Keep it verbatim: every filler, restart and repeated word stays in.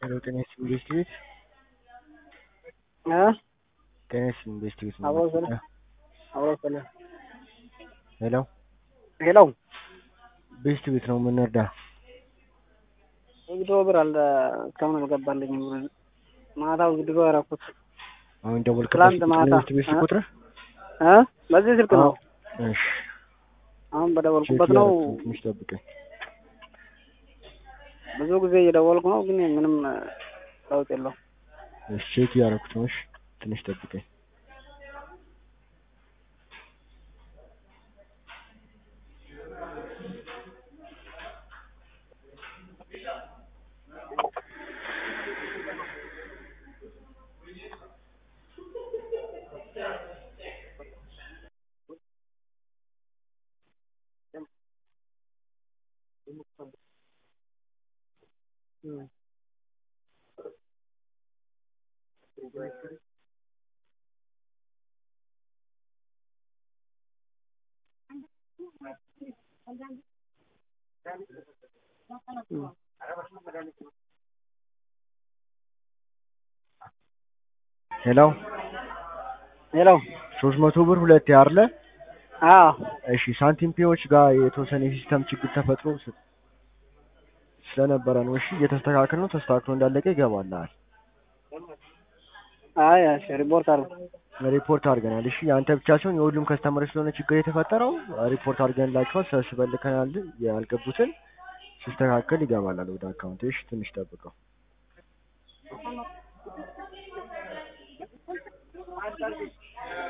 Hello, Tennis Investigates. हाँ Tennis Investigates में आवाज बात चले कर आवाज चले हेलो हेलो बेस्ट ቤት ነው የምንረዳ ቪዲዮ ብር አለ እስካሁን አልገባልኝም ማታው ቪዲዮ አደረኩት አሁን ደወልክበት ትላንት ቁጥር ማታ ነው ቤስት ቁጥር እ በዚህ ስልክ ነው እሺ አሁን በደወልኩበት ነው ትንሽ ጠብቀኝ ብዙ ጊዜ እየደወልኩ ነው ግን ምንም ለውጥ የለውም እሺ ቼክ ያደረኩት ነው እሺ ትንሽ ጠብቀኝ ሄሎ ሄሎ ሶስት መቶ ብር ሁለት ያርለ አዎ እሺ ሳንቲም ፒዎች ጋር የተወሰነ ሲስተም ችግር ተፈጥሮ ስለነበረ ነው እሺ እየተስተካከለ ነው ተስተካክሎ እንዳለቀ ይገባልሃል አይ እሺ ሪፖርት አድርጉ ሪፖርት አድርገናል እሺ ያንተ ብቻ ሳይሆን የሁሉም ከስተመር ስለሆነ ችግር የተፈጠረው ሪፖርት አድርገንላችኋል ሰብስበልከናል ያልገቡትን ሲስተካከል ይገባላል ወደ አካውንት እሺ ትንሽ ጠብቀው